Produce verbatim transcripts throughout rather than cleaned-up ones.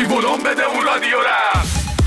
بی ولوم بده اون رادیو رم.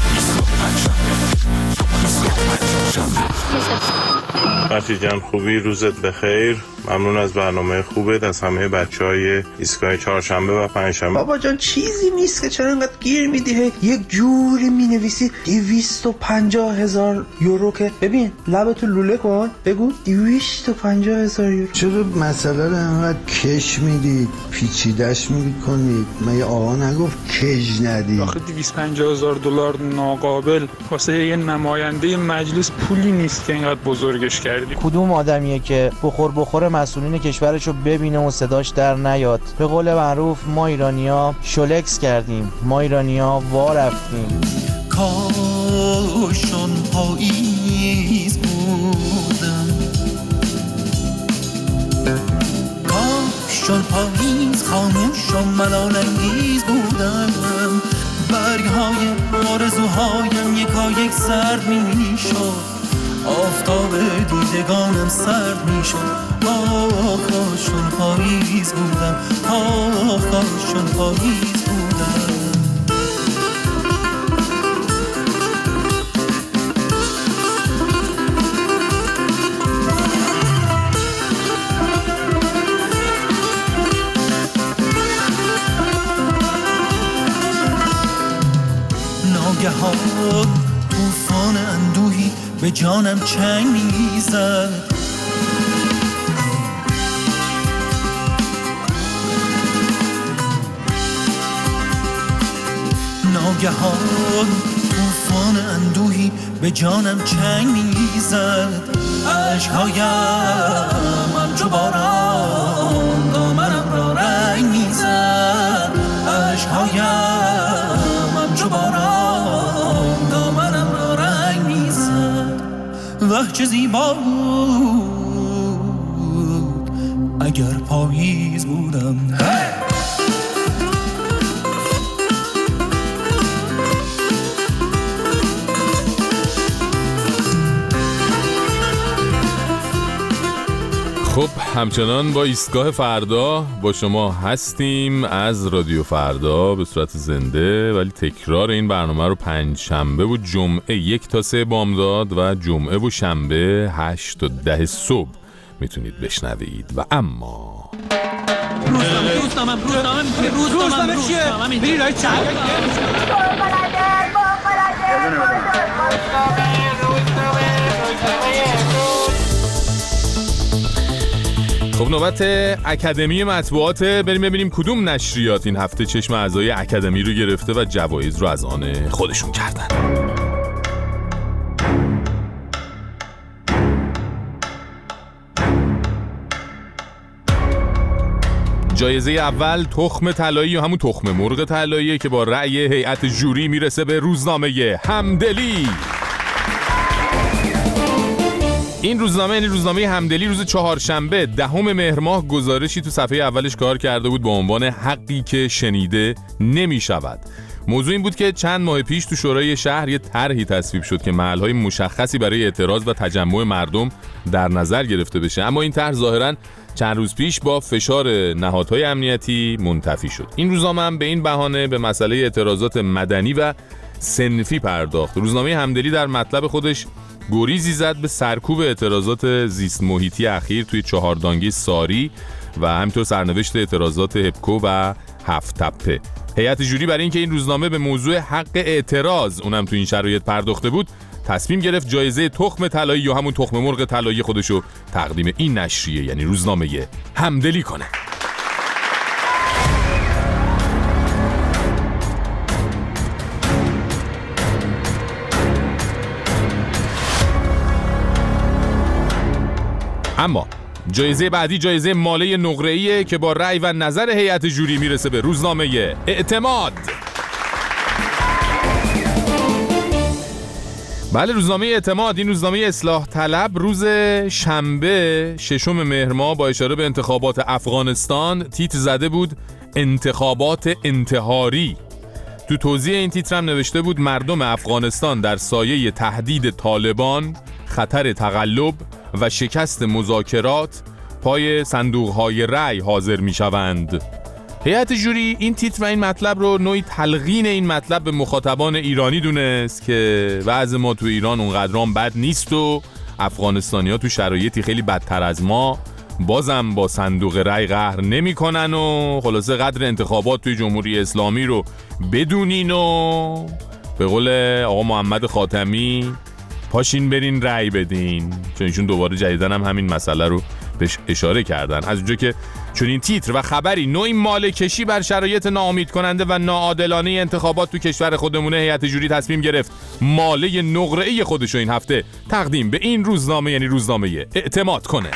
مرسی جان، خوبی؟ روزت بخیر. ممنون از برنامه خوبت، از همه بچهای ایستگاه چهارشنبه و پنجشنبه. بابا جان چیزی نیست که چرا اینقدر گیر میدی؟ یک جوری مینویسی دویست و پنجاه هزار یورو که ببین لبتو لوله کن بگو دویست و پنجاه هزار یورو. چرا مسئله رو انقدر کش میدید پیچیدش میکنید؟ مگه آقا نگفت کش ندید؟ آخه دویست و پنجاه هزار دلار ناقابل واسه یه نماینده مجلس پولی نیست که اینقدر بزرگش کردی. کدوم آدمیه که بخور بخور مسئولین کشورشو ببینه و صداش در نیاد؟ به قول معروف ما ایرانیا شلکس کردیم، ما ایرانیا وا رفتیم. کاشون پاییز بودم، کاشون پاییز خاموش و ملال انگیز بودم، برگ های آرزوهایم یکا یک زرد می شد، آفتاب دیدگانم سرد می شد. آه کاشون پاییز بودم، آه کاشون پاییز بودم. ناگهان طوفان اندوهی به جانم چنگ میزد، ناگهان طوفان اندوهی به جانم چنگ میزد، عشقهایم همچو باران دامنم را رنگ میزد، عشقهایم همچو باران دامنم را رنگ میزد. وه چه زیبا بود اگر پاییز بودم. خب همچنان با ایستگاه فردا با شما هستیم از رادیو فردا به صورت زنده، ولی تکرار این برنامه رو پنج شنبه و جمعه یک تا سه بامداد و جمعه و شنبه هشت تا ده صبح میتونید بشنوید. و اما روزنامه روزنامه روزنامه روزنامه چیه؟ بری رای چند خب نوبت اکادمی مطبوعات، بریم ببینیم کدوم نشریات این هفته چشم اعضای اکادمی رو گرفته و جوایز رو از آن خودشون کردن. جایزه اول تخم طلایی یا همون تخم مرغ طلایی که با رأی هیئت ژوری میرسه به روزنامه همدلی. این روزنامه یعنی روزنامه همدلی روز چهارشنبه دهم مهر ماه گزارشی تو صفحه اولش کار کرده بود با عنوان حقی که شنیده نمی شود. موضوع این بود که چند ماه پیش تو شورای شهر یه طرحی تصویب شد که محل‌های مشخصی برای اعتراض و تجمع مردم در نظر گرفته بشه، اما این طرح ظاهراً چند روز پیش با فشار نهادهای امنیتی منتفی شد. این روزنامه هم به این بهانه به مسئله اعتراضات مدنی و صنفی پرداخت. روزنامه همدلی در مطلب خودش گریزی زد به سرکوب اعتراضات زیست محیطی اخیر توی چهاردانگی ساری و همینطور سرنوشت اعتراضات هپکو و هفت تپه. هیئت ژوری برای اینکه این روزنامه به موضوع حق اعتراض اونم تو این شرایط پرداخته بود، تصمیم گرفت جایزه تخم طلایی یا همون تخم مرغ طلایی خودشو تقدیم این نشریه یعنی روزنامه همدلی کنه. اما جایزه بعدی جایزه ماله نقره‌ایه که با رأی و نظر هیئت ژوری میرسه به روزنامه اعتماد. بله، روزنامه اعتماد، این روزنامه اصلاح طلب، روز شنبه ششم مهر ماه با اشاره به انتخابات افغانستان تیتر زده بود انتخابات انتحاری. تو توضیح این تیتر هم نوشته بود مردم افغانستان در سایه تهدید طالبان، خطر تقلب و شکست مذاکرات پای صندوق‌های رأی حاضر می‌شوند. هیئت جوری این تیتر و این مطلب رو نوعی تلقین این مطلب به مخاطبان ایرانی دونست که وضع ما تو ایران اونقدرام بد نیست و افغانستانی‌ها تو شرایطی خیلی بدتر از ما بازم با صندوق رای قهر نمی‌کنن و خلاصه قدر انتخابات توی جمهوری اسلامی رو بدونین و به قول آقا محمد خاتمی پاشین برین رای بدین، چون ایشون دوباره جدیدن هم همین مسئله رو بهش اشاره کردن. از اونجا که چون این تیتر و خبری نوعی مالکشی بر شرایط ناامید کننده و ناعادلانه انتخابات تو کشور خودمونه، هیئت جوری تصمیم گرفت ماله نقره‌ای خودش رو این هفته تقدیم به این روزنامه یعنی روزنامه اعتماد کنه.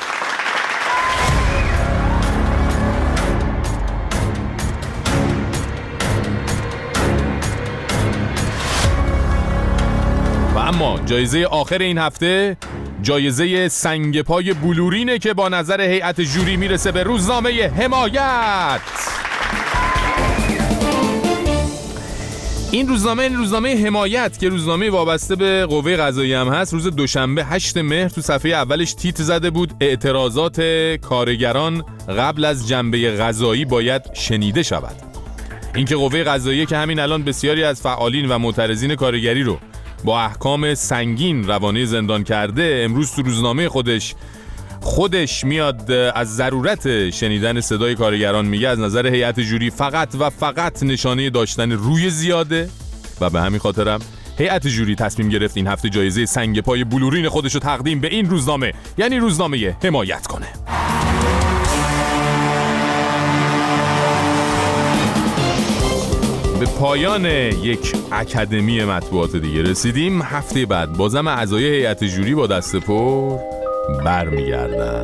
و اما جایزه آخر این هفته جایزه سنگ پای بلورینه که با نظر هیئت جوری میرسه به روزنامه حمایت. این روزنامه این روزنامه حمایت که روزنامه وابسته به قوه قضاییه هم هست، روز دوشنبه هشتم مهر تو صفحه اولش تیتر زده بود اعتراضات کارگران قبل از جنبه قضایی باید شنیده شود. اینکه قوه قضاییه که همین الان بسیاری از فعالین و معترضین کارگری رو با احکام سنگین روانه زندان کرده، امروز تو روزنامه خودش خودش میاد از ضرورت شنیدن صدای کارگران میگه. از نظر هیئت جوری فقط و فقط نشانه داشتن روی زیاده و به همین خاطرم هیئت جوری تصمیم گرفت این هفته جایزه سنگ پای بلورین خودش رو تقدیم به این روزنامه یعنی روزنامه حمایت کنه. به پایان یک اکادمی مطبوعات دیگه رسیدیم. هفته بعد بازم اعضای هیئت جوری با دست پر برمیگردن.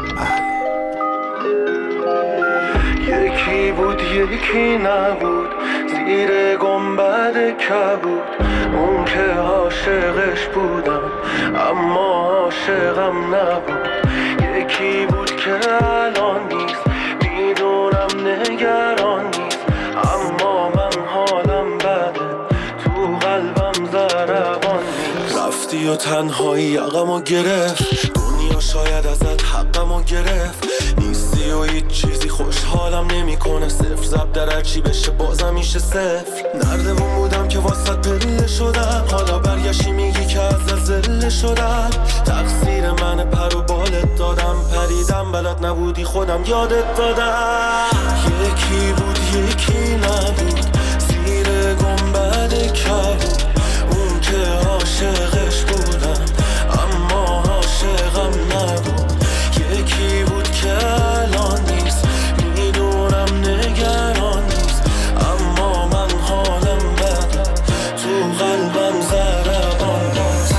یکی بود یکی نبود زیر گنبد کبود، اون که عاشقش بودم اما عاشقم نبود. یکی بود که الان نیست میدونم نگران نیست، اما من حالم بده تو قلبم ضربان نیست. رفتی و تنهایی یقمو گرفت، دنیا شاید ازت حقمو گرفت. نیستی و هیچ چیزی خوشحالم نمیکنه، صفر زب در هرچی بشه بازم میشه صفر. نردمون بودم که واسط پله شدم، حالا برگشتی میگی که از زله شدم. تقصیر من پر و بالت دادم، پریدم بلد نبودی خودم یادت دادم. یکی بود یکی نبود زیر گنبد کبود، اون که عاشقش بودم اما عاشقم نبود. یکی بود که الان نیست میدونم نگران نیست، اما من حالم بده تو قلبم ضربان نیست.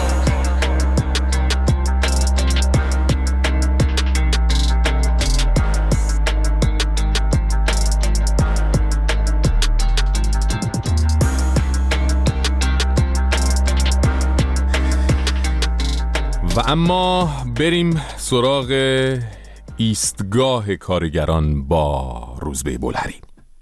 و اما بریم سراغ ایستگاه کارگران با روزبه بولهری.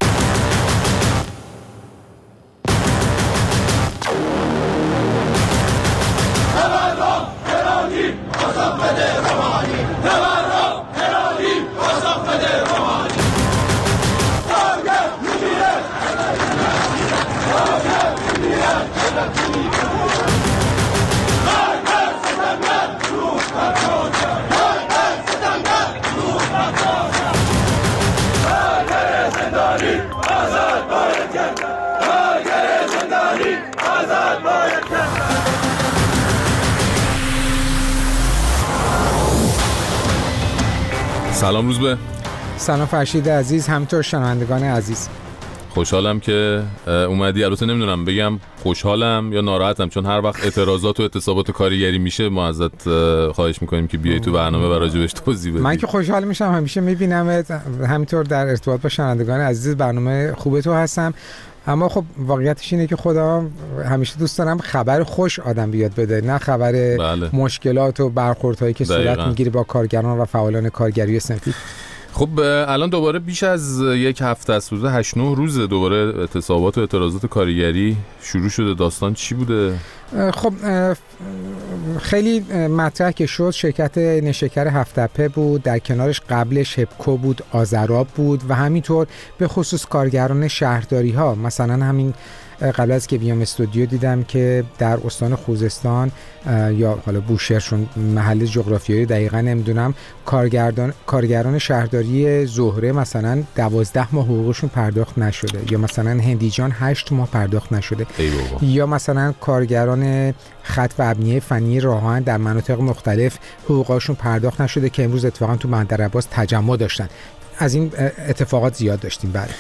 سلام روزبه. سلام فرشید عزیز، همینطور شنوندگان عزیز. خوشحالم که اومدی. البته نمیدونم بگم خوشحالم یا ناراحتم، چون هر وقت اعتراضات و اعتصابات کارگری میشه ما ازت خواهش میکنیم که بیای تو برنامه و راجبش توضیح بدی. من که خوشحال میشم، همیشه میبینمت، همینطور در ارتباط با شنوندگان عزیز برنامه خوب تو هستم. اما خب واقعیتش اینه که خدا همیشه دوست دارم خبر خوش آدم بیاد بده، نه خبر بله. مشکلات و برخوردهایی که صورت میگیره با کارگران و فعالان کارگری و صنفی. خب الان دوباره بیش از یک هفته است، روزه هشت نه روزه دوباره اعتصابات و اعتراضات کارگری شروع شده. داستان چی بوده؟ خب خیلی مطرح که شد شرکت نشکر هفت تپه بود، در کنارش قبلش هپکو بود، آذراب بود و همینطور به خصوص کارگران شهرداری ها. مثلا همین قبل از که بیام استودیو دیدم که در استان خوزستان یا حالا بوشهر چون محل جغرافیایی دقیقاً نمیدونم، کارگردان کارگران شهرداری زهره مثلا دوازده ماه حقوقشون پرداخت نشده، یا مثلا هندیجان هشت ماه پرداخت نشده، یا مثلا کارگران خط و ابنیه فنی راهان در مناطق مختلف حقوقشون پرداخت نشده که امروز اتفاقا تو بندر عباس تجمع داشتن. از این اتفاقات زیاد داشتیم. بله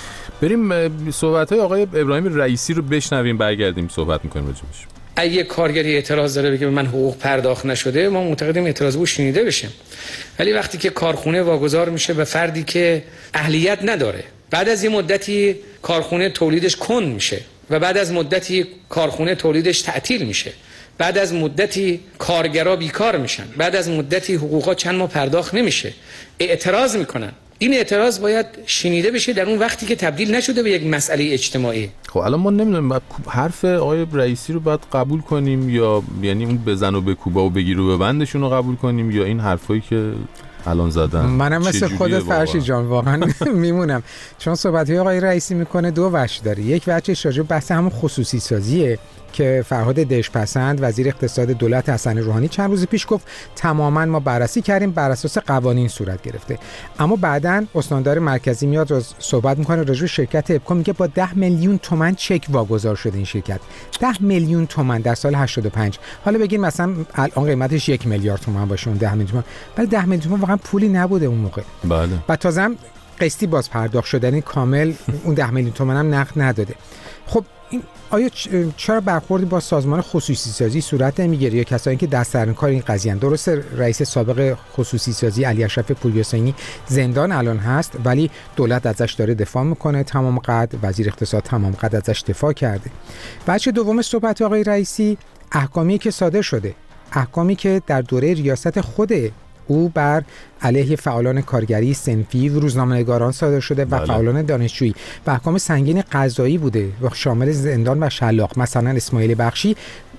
بریم صحبت‌های آقای ابراهیم رئیسی رو بشنویم، برگردیم صحبت می‌کنیم راجعش. اگه کارگری اعتراض داره بگه من حقوق پرداخت نشده، ما معتقدیم اعتراض او شنیده بشه. ولی وقتی که کارخونه واگذار میشه به فردی که اهلیت نداره، بعد از یه مدتی کارخونه تولیدش کند میشه و بعد از مدتی کارخونه تولیدش تعطیل میشه، بعد از مدتی کارگرا بیکار میشن، بعد از مدتی حقوقا چند ماه پرداخت نمیشه، اعتراض میکنن. این اعتراض باید شنیده بشه در اون وقتی که تبدیل نشده به یک مسئله اجتماعی. خب الان ما نمیدونم حرف آقای رئیسی رو باید قبول کنیم یا یعنی اون بزن و بکوبا و بگیر و ببندشون رو قبول کنیم، یا این حرفایی که الان زدن. منم مثل خودت فرشی جان واقعا میمونم، چون صحبت‌های آقای رئیسی میکنه دو وجه داره. یک وجهش راجع به بحث همون خصوصی سازیه که فرهاد دژپسند وزیر اقتصاد دولت حسن روحانی چند روز پیش گفت تماما ما بررسی کردیم، بر اساس قوانین صورت گرفته. اما بعداً استاندار مرکزی میاد روز صحبت میکنه راجع به شرکت هپکو، میگه با ده میلیون تومان چک واگذار شده این شرکت. ده میلیون تومان در سال هشتاد و پنج. حالا بگین مثلا الان قیمتش یک میلیارد تومان باشه اون ده میلیون تومان، ولی ده میلیون تومان واقعا پولی نبوده اون موقع. بله. و تازه قسطی باز پرداخت شدنی کامل اون ده میلیون تومان هم نقد نداده. خب این آیا چرا برخوردی با سازمان خصوصی سازی صورت نمیگیره یا کسایی که دست در کار این قضیه ان؟ درسته رئیس سابق خصوصی سازی علی اشرف پوریحسینی زندان الان هست، ولی دولت ازش داره دفاع میکنه تمام قد، وزیر اقتصاد تمام قد ازش دفاع کرده. بچه دوم صحبت آقای رئیسی احکامی که صادر شده، احکامی که در دوره ریاست خود او بر علیه فعالان کارگری صنفی و روزنامه‌نگاران صادر شده و بله. فعالان دانشجویی و احکام سنگین قضایی بوده و شامل زندان و شلاق. مثلا اسماعیل بخشی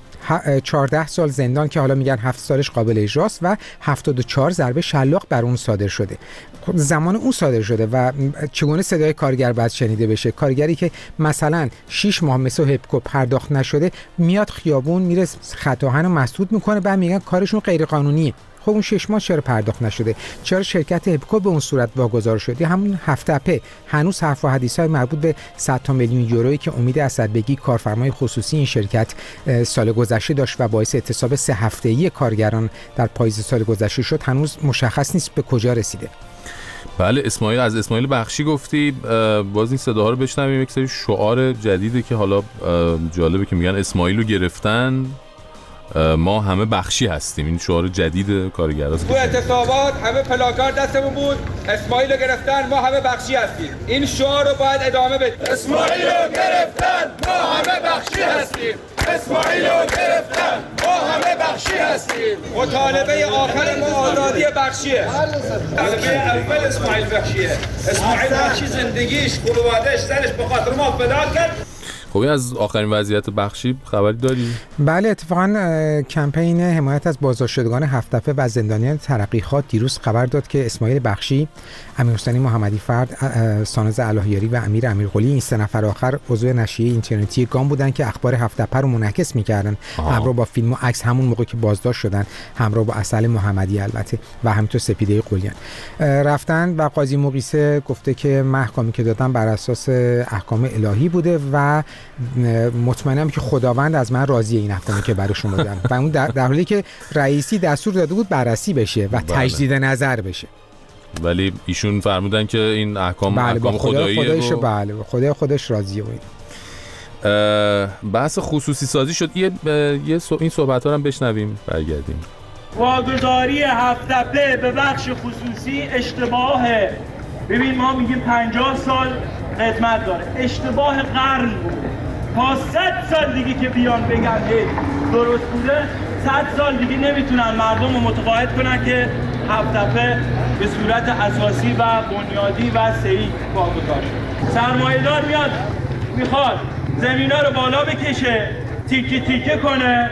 چهارده سال زندان که حالا میگن هفت سالش قابل اجراست و هفتاد و چهار ضربه شلاق بر اون صادر شده. زمان اون صادر شده و چگونه صدای کارگر باید شنیده بشه؟ کارگری که مثلا شش ماه مثل هپکو پرداخت نشده میاد خیابون میره خطاهن رو مسدود میکنه، بعد میگن کارشون غیر قانونیه. خب اون شش ماه چرا پرداخت نشده؟ چرا شرکت هپکو به اون صورت واگذار شد؟ همون هفت تپه هنوز حرف و حدیث‌های مربوط به صد تا میلیون یورویی که امید اسدبگی کارفرمای خصوصی این شرکت سال گذشته داشت و باعث اعتصاب سه هفته‌ای کارگران در پاییز سال گذشته شد هنوز مشخص نیست به کجا رسیده. بله اسماعیل، از اسماعیل بخشی گفتی، باز این صداها رو بشنویم. یک سری شعار جدیده که حالا جالبه که میگن اسماعیل رو گرفتن ما همه بخشی هستیم. این شعار جدید کارگراست. تو اعتصابات همه پلاکارد دستمون بود، اسماعیل رو گرفتن ما همه بخشی هستیم. این شعار رو باید ادامه بدیم. اسماعیل رو گرفتن ما همه بخشی هستیم. اسماعیل رو گرفتن ما همه بخشی هستیم. مطالبه آخر ما آزادی بخشیه. مطالبه اول اسماعیل بخشیه. اسماعیل بخشی زندگیش، خانواده‌اش، زنش به خاطر ما فدا کرد. خب از آخرین وضعیت بخشی خبری داری؟ بله اتفاقا کمپین حمایت از بازداشتشدگان هفت تپه و زندانیان ترقیخواد دیروز خبر داد که اسماعیل بخشی، امیرحسین محمدی فرد، ساناز الهیاری و امیر امیرقلی این سه نفر آخر عضو نشریه اینترنتی گام بودن که اخبار هفت تپه رو منعکس می‌کردن، همراه با فیلم و عکس همون موقع که بازداشت شدن، همراه با اصل محمدی البته و همینطور سپیده قلیان رفتن و قاضی مقیسه گفته که محکمی که دادن بر اساس احکام الهی بوده و مطمئنم که خداوند از من راضیه این احکامی که براشون دادن و اون در, در حالی که رئیسی دستور داده بود بررسی بشه و بله. تجدید نظر بشه، ولی ایشون فرمودن که این احکام بله احکام خداییه و... بله خدا خودش راضیه بود. بحث خصوصی سازی شد. یه, یه سو... این صحبت ها رو هم بشنویم برگردیم. واگذاری هفت تپه به بخش خصوصی اشتباهه. ببین ما میگیم پنجاه سال خدمت داره، اشتباه قرن بوده. تا صد سال دیگه که بیان بگن درست بوده، صد سال دیگه نمیتونن مردم رو متقاعد کنن که هفت تپه به صورت اساسی و بنیادی و صحیح واگذار شد. سرمایه‌دار میاد میخواد زمینا رو بالا بکشه، تیکه تیکه کنه،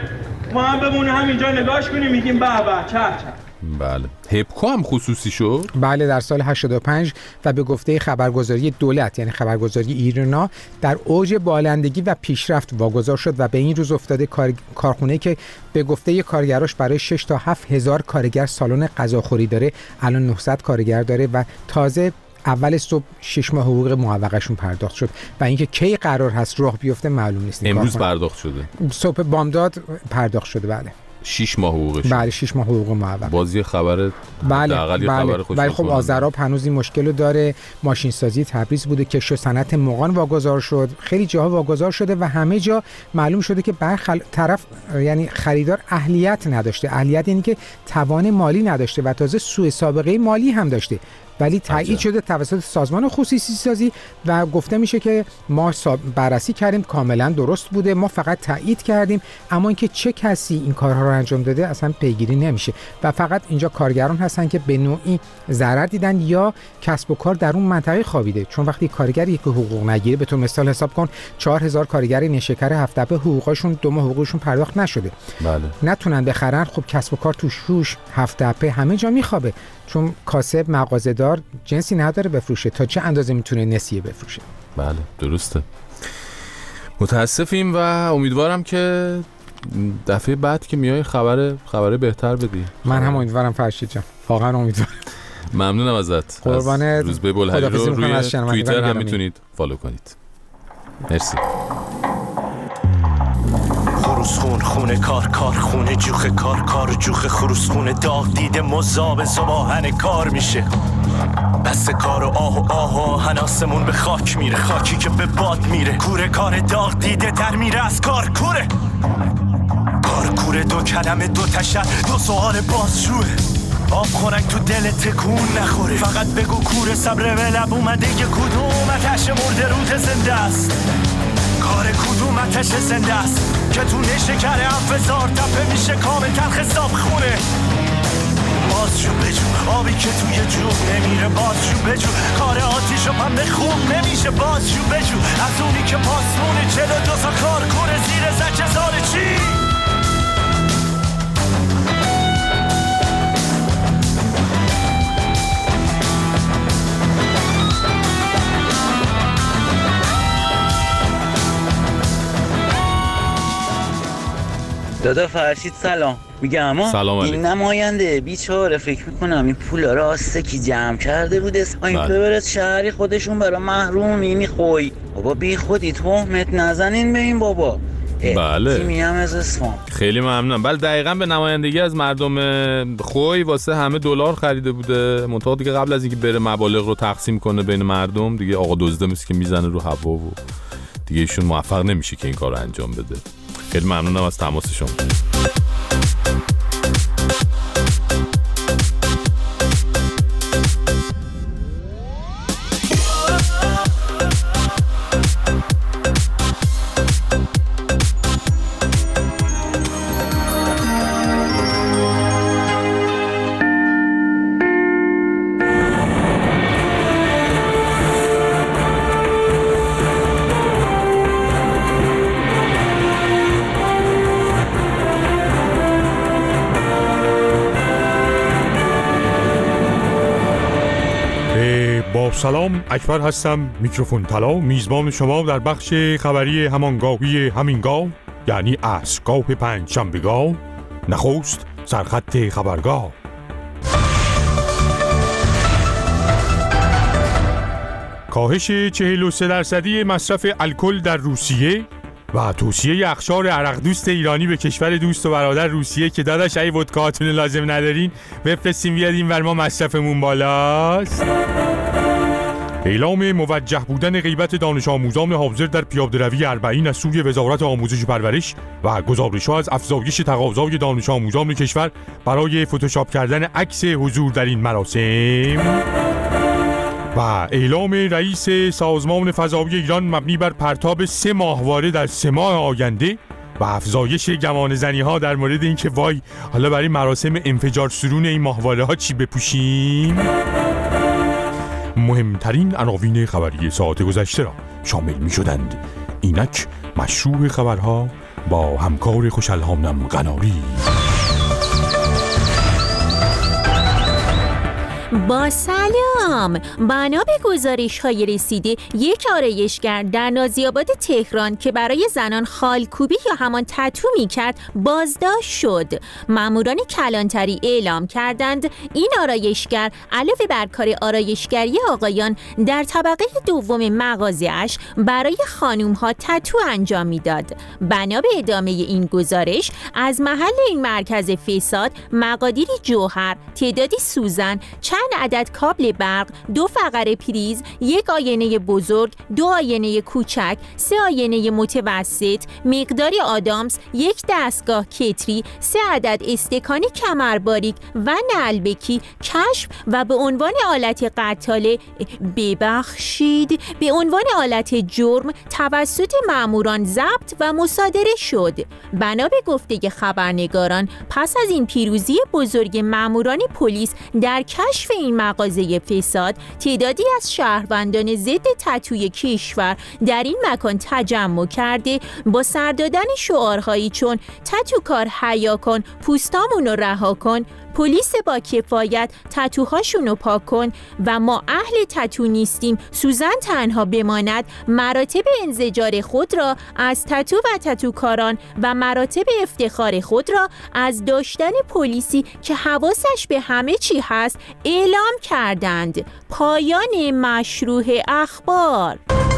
ما هم بمونه همینجا نگاش کنیم میگیم به به چه چه. بله. هپکو هم خصوصی شد؟ بله در سال هشتاد و پنج و به گفته خبرگزاری دولت یعنی خبرگزاری ایرنا در اوج بالندگی و پیشرفت واگذار شد و به این روز افتاده کار... کارخونه که به گفته کارگراش برای شش تا هفت هزار کارگر سالن غذاخوری داره الان نهصد کارگر داره و تازه اول صبح شش ماه حقوق معوقشون پرداخت شد و اینکه کی قرار هست راه بیفته معلوم نیست. امروز پرداخت شده. صبح بامداد پرداخت شده. بله. شش ماه حقوقش. بله شش ماه حقوق معوق. بازی خبر بله بله بله. ولی خب آذراب هنوز این مشکل داره. ماشین سازی تبریز بوده که کشت و صنعت مغان واگذار شد. خیلی جاها واگذار شده و همه جا معلوم شده که برخل... طرف یعنی خریدار اهلیت نداشته. اهلیت یعنی که توان مالی نداشته و تازه سوء سابقه مالی هم داشته. ولی تایید شده توسط سازمان خصوصی سازی و گفته میشه که ما بررسی کردیم کاملا درست بوده، ما فقط تایید کردیم، اما اینکه چه کسی این کارها رو انجام داده اصلا پیگیری نمیشه و فقط اینجا کارگران هستن که به نوعی ضرر دیدن یا کسب و کار در اون منطقه خوابیده. چون وقتی کارگر یک حقوق نگیره، به تو مثال حساب کن چهار هزار کارگر نیشکر هفت تپه حقوقشون دو ماه حقوقشون پرداخت نشده، بله نتونن بخرن، خب کسب و کار تو شوش هفت تپه همه جا میخوابه، چون کاسب مغازه‌دار جنسی نداره بفروشه، تا چه اندازه میتونه نسیه بفروشه. بله درسته. متاسفیم و امیدوارم که دفعه بعد که میای خبر خبر بهتر بدی. من هم امیدوارم فرشید جان، واقعا امیدوارم. ممنونم ازت. قربان روزبه بلهری رو روی توییتر هم میتونید فالو کنید. مرسی. خروسخون خونه کار کار خونه جوخ کار کار جوخ خروسخونه داغ دیده مذاب زباهن کار میشه، بس کار و آه و آه و آهن آسمون به خاک میره، خاکی که به باد میره، کوره کار داغ دیده در میره از کار کوره کار کوره، دو کلمه دو تشر دو سوال بازجوه، آب خونک تو دل تکون نخوره، فقط بگو کوره صبر به لب اومده یه کدوم آتش مرده روت زنده است، کار کدوم آتش زنده است که تو نشکر افزار تپه میشه کامل تلخ صاف خونه، بازجو بجو آبی که توی جوب نمیره، بازجو بجو کار آتیش و پنبه خوب نمیشه، بازجو بجو از اونی که پاسمونه چلو دو سا کار کنه زیر زج زار چی. دادا فرشید سلام. میگم اما این نماینده بیچاره فکر میکنم این پولا رو آسته کی جمع کرده بوده این ببرد شهری خودشون برای محرومی میخوی. بابا بی خودی تهمت نزنین به این بابا. بله تیمی هم از اسفان. خیلی ممنونم. بله دقیقاً به نمایندگی از مردم خوی واسه همه دلار خریده بوده، منتها دیگه قبل از اینکه بره مبالغ رو تقسیم کنه بین مردم دیگه آقا دزده مثل که میزنه رو هوا و دیگه ایشون موفق نمیشه که این کارو انجام بده. خیلی ممنونم از تماس شما. سلام، اکبر هستم، میکروفون طلا، میزبان شما در بخش خبری همانگاهی همینگاه، یعنی عصرگاه پنج شنبهگاه. نخست سرخط خبرگاه. کاهش چهل و سه درصدی مصرف الکل در روسیه و توصیه اخشار عرق دوست ایرانی به کشور دوست و برادر روسیه که داداش ای ودکاتون لازم ندارین بفرستین بیاد این ور ما مصرفمون بالاست. اعلام موجه بودن غیبت دانش آموزان حاضر در پیاده‌روی اربعین از سوی وزارت آموزش و پرورش و گزارش‌ها از افزایش تقاضای دانش آموزان کشور برای فتوشاپ کردن عکس حضور در این مراسم و اعلام رئیس سازمان فضایی ایران مبنی بر پرتاب سه ماهواره در سه ماه آینده و افزایش گمان زنی ها در مورد اینکه وای حالا برای مراسم انفجار سرون این ماهواره ها چی بپوشیم. مهمترین عناوین خبری ساعت گذشته را شامل می شدند. اینک مشروع خبرها با همکار خوش الهامم قناری. با سلام. بنا به گزارش‌های رسیده یک آرایشگر در نازی‌آباد تهران که برای زنان خالکوبی یا همان تتو می‌کرد بازداشت شد. ماموران کلانتری اعلام کردند این آرایشگر علاوه بر کار آرایشگری آقایان در طبقه دوم مغازه‌اش برای خانم‌ها تتو انجام می‌داد. بنا به ادامه این گزارش از محل این مرکز فساد مقادیری جوهر، تعدادی سوزن، چند عدد کابل برق، دو فقره پریز، یک آینه بزرگ، دو آینه کوچک، سه آینه متوسط، مقداری آدامس، یک دستگاه کتری، سه عدد استکان کمرباریک و نعلبکی کشف و به عنوان آلت قتاله ببخشید به عنوان آلت جرم توسط ماموران ضبط و مصادره شد. بنا به گفته خبرنگاران پس از این پیروزی بزرگ ماموران پلیس در کشف این مغازه فساد، تعدادی از شهروندان ضد تتوی کشور در این مکان تجمع کرده با سر دادن شعارهایی چون تتو کار حیا کن، پوستامونو رها کن، پلیس با کفایت، تتوهاشونو پاک کن و ما اهل تتو نیستیم، سوزن تنها بماند، مراتب انزجار خود را از تتو و تتوکاران و مراتب افتخار خود را از داشتن پلیسی که حواسش به همه چی هست اعلام کردند. پایان مشروع اخبار.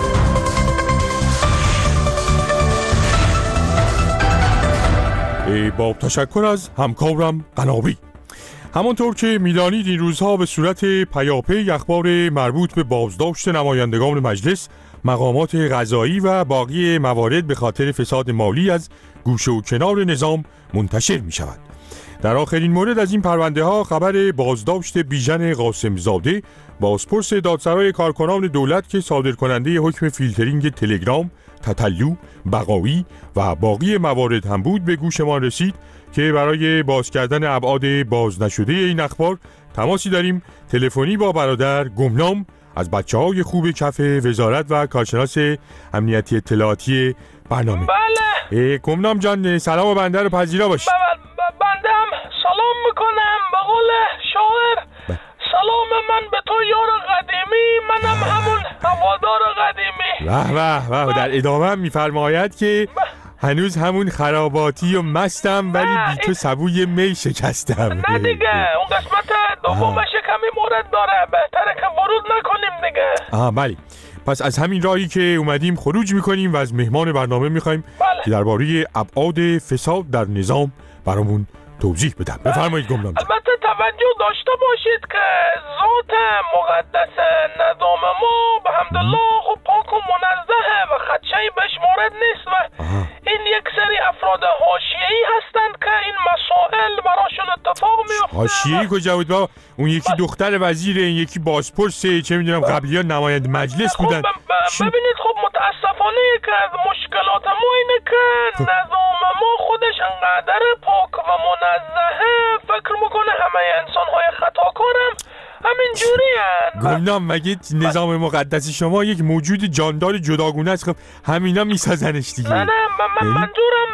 با تشکر از همکارم قنابی. همانطور که میدانید این روزها به صورت پیاپی اخبار مربوط به بازداشت نمایندگان مجلس، مقامات قضایی و باقی موارد به خاطر فساد مالی از گوشه و کنار نظام منتشر می شود. در آخرین مورد از این پرونده ها خبر بازداشت بیژن قاسم زاده، بازپرس دادسرای کارکنان دولت که صادر کننده حکم فیلترینگ تلگرام، تتلو، بقایی و باقی موارد هم بود، به گوش ما رسید که برای باز کردن ابعاد باز نشده این اخبار تماسی داریم تلفنی با برادر گمنام از بچه‌های خوب کف وزارت و کارشناس امنیتی اطلاعاتی برنامه. بله گمنام جان، سلام بنده رو پذیرا باش. بنده هم سلام میکنم به قول شاعر. سلام من به تو یار قدیمی، منم همون هوادار قدیمی. واه واه واه. در ادامه هم میفرماید که هنوز همون خراباتی و مستم ولی بی تو سبوی می شکستم. نه دیگه، اون قسمت دومش کمی مورد داره، بهتره که ورود نکنیم دیگه. آها بله. پس از همین راهی که اومدیم خروج میکنیم و از مهمان برنامه میخوایم که درباره ابعاد فساد در نظام برامون توضیح بدم. بفرمایید گمنام. البته توجه داشته باشید که ذات مقدس نظام ما به حمدالله خب پاک و منزهه و خدشه‌ای بهش مورد نیست و این یک سری افراد حاشیه‌ای هستند که این مسائل براشون اتفاق میفته. حاشیه‌ای کجا بود بابا؟ اون یکی دختر وزیر، این یکی بازپرسه، چه میدونم قبلی‌ها نماینده مجلس بودن. خب ببینید خب متاسفانه که از مشکلات ما اینه که نظام ما خودش انقدر پاک و منزهه فکر میکنه همه انسان‌های خطاکارم همین جوری هست. گمنام مگه نظام مقدس شما یک موجود جاندار جداگونه است؟ خب همینا میسازنش دیگه. نه نه من منظورم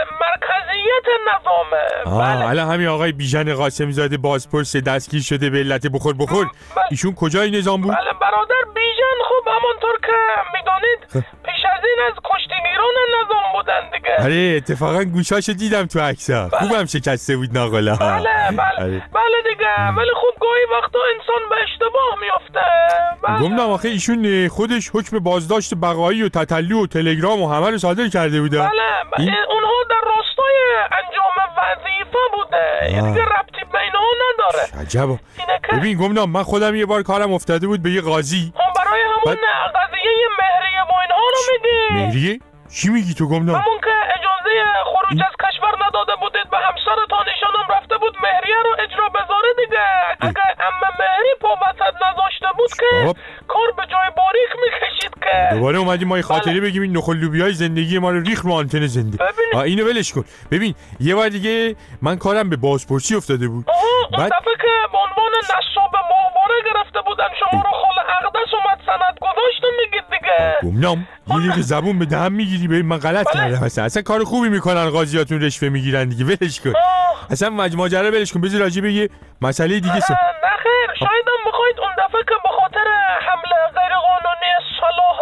مرکزیت نظامه. آه الان همین آقای بیژن قاسم زاده بازپرس دستگیر شده به علت بخور بخور. بله. ایشون کجای نظام بود؟ بله برادر بیژن خب همانطور که میدانید پیش از این از کشتیگیران نظام بودن دیگه. آره اتفاقا گوشاشو دیدم تو عکس‌ها. بله. خوبم شکسته بود ناقلا. بله بله بله دیگه، ولی خب گاهی وقتا انسان به اشتباه میافته. بله. گمنام آخه ایشون خودش حکم بازداشت بقایی و تتلو و تلگرام و همه رو صادر کرده بوده. بله این... اونها در راستای انجام وظیفه بوده، یعنی ربطی به اینها نداره. عجبا. ببین گمنام من خودم یه بار کارم افتاده بود به یه قاضی. هم برای همون بعد... قضیه مهریه و اینها رو میگی؟ مهریه؟ چی میگی تو گمنام؟ همون که اجازه خروج از کشور نداده بودید به همسرتان، ایشانم رفته بود مهریه رو اجرا بذاره دیگه. اگه اما مهری پا وسط نذاشته بود که کار به جای باریک میکشید که دوباره اومدیم ما یه خاطره بگیم این نخل لوبیای زندگی ما رو ریخ رو آنتن زنده. اینو ولش کن. ببین یه بار دیگه من کارم به بازپرسی افتاده بود. اون دفعه که به عنوان نصاب ماهواره گرفته بودن شما رو خال اقدس اومد سند گذاشت میگید دیگه. گمنام یه دیگه زبون به دهم میگیری. ببین من غلط کردم اصلا اصلا کار خوبی میکنن قاضیاتون رشوه میگیرن دیگه ولش کن. اصلا ماجرا ولش کن. بذار راجع به یه مسئله دیگه س...